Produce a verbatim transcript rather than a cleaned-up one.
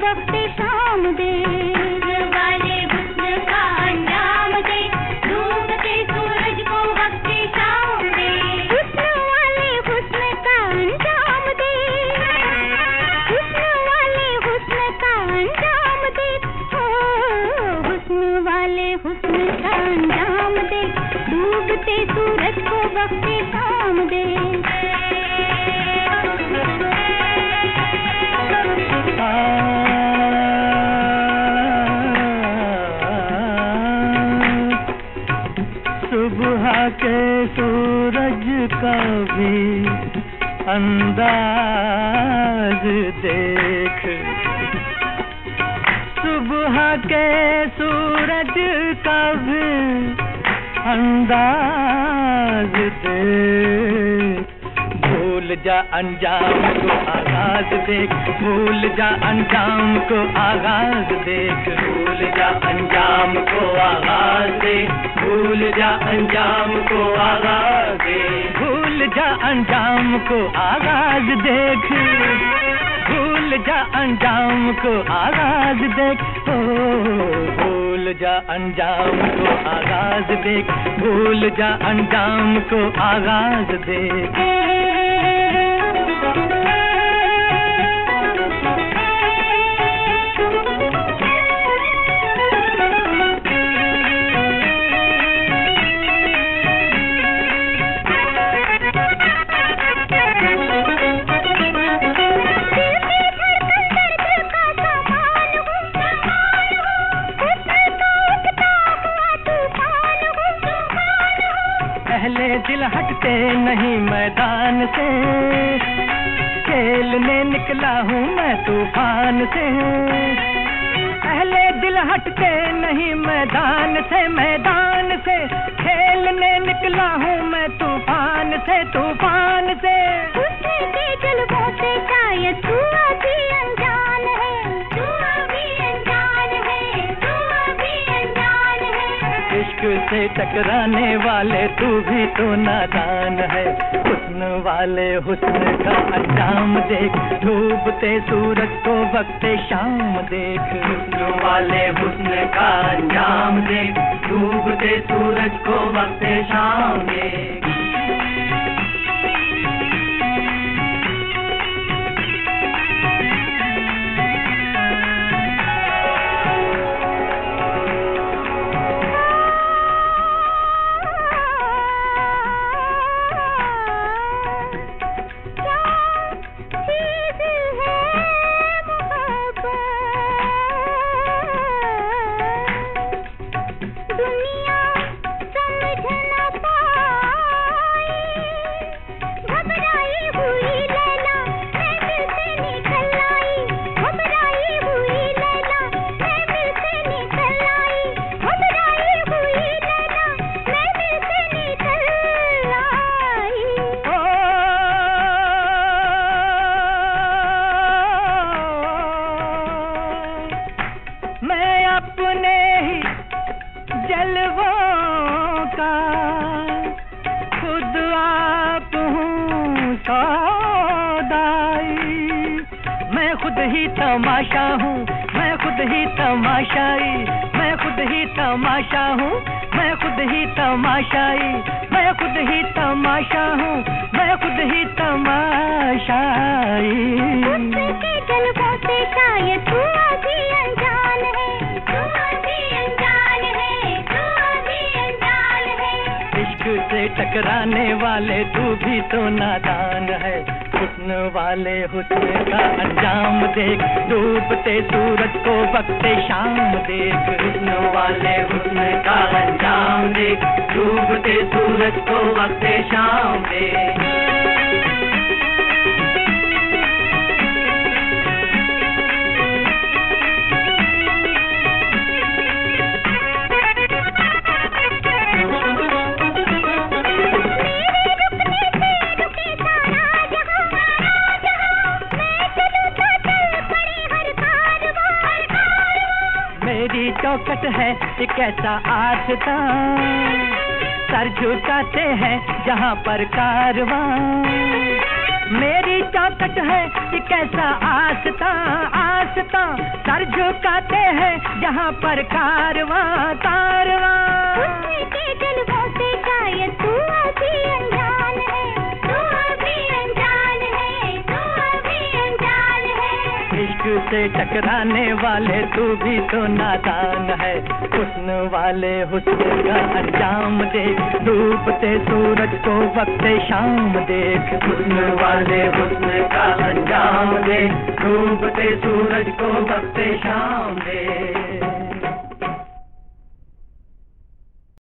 वक्त शाम दे। हुस्न वाले हुस्न का अंजाम दे, डूबते सूरज को वक्त शाम दे। हुस्न वाले हुस्न का अंजाम दे, हुस्न वाले हुस्न का अंजाम दे, हो हुस्न वाले हुस्न का अंजाम दे, डूबते सूरज को वक्त शाम दे। सुबह के सूरज का भी अंदाज देख, सुबह के सूरज का भी अंदाज देख। भूल जा अंजाम को आगाज देख, भूल जा अंजाम को आगाज देख, भूल जा अंजाम को आगाज देख, भूल जा अंजाम को आगाज देख, भूल जा अंजाम को आगाज देख, भूल जा अंजाम को आगाज देख, ओ भूल जा अंजाम को आगाज देख, भूल जा अंजाम को आगाज देख। पहले दिल हटते नहीं मैदान से, खेलने निकला हूँ मैं तूफान से। पहले दिल हटते नहीं मैदान से, मैदान से खेलने निकला हूँ मैं तूफान से, तूफान से। उसके जलवों से शायद तू अभी अनजान है, तू अभी अनजान है, तू अभी अनजान है। इश्क से टकराने वाले तू भी तो नादान है। हुस्न वाले हुस्न का अंजाम देख, डूबते सूरज को वक्त शाम देख। हुस्न वाले हुस्न का अंजाम देख, डूबते सूरज को वक्त शाम देख। अपने ही जलवों का खुद आप हूँ सौदाई। मैं खुद ही तमाशा हूँ, मैं खुद ही तमाशाई, मैं खुद ही तमाशा हूँ, मैं खुद ही तमाशाई, मैं खुद ही तमाशा हूँ, मैं खुद ही तमाशाई। उसके जलवों से शायद तू अभी अनजान है, तू अभी अनजान है, तू अभी अनजान है। इश्क से टकराने वाले तू भी तो नादान है। हुस्न वाले हुस्न का अंजाम देख, डूबते सूरज को वक्त शाम देख। हुस्न वाले हुस्न का अंजाम देख, डूबते सूरज को वक्त शाम देख। मेरी चौखट है एक ऐसा आस्था, सर झुकाते हैं जहाँ पर कारवां। मेरी चौकट है ये कैसा आस्था आस्था, सर झुकाते हैं जहाँ पर कारवां कारवां। हुस्न के जलवों से शायद तू अभी अनजान है, तू अभी अनजान है, तू अभी अनजान है। इश्क से टकराने वाले तू भी तो नादान है, हुस्न वाले हुस्न का अंजाम देख, डूबते सूरज को वक्त शाम देख। हुस्न वाले हुस्न का अंजाम देख, डूबते सूरज को वक्त शाम देख।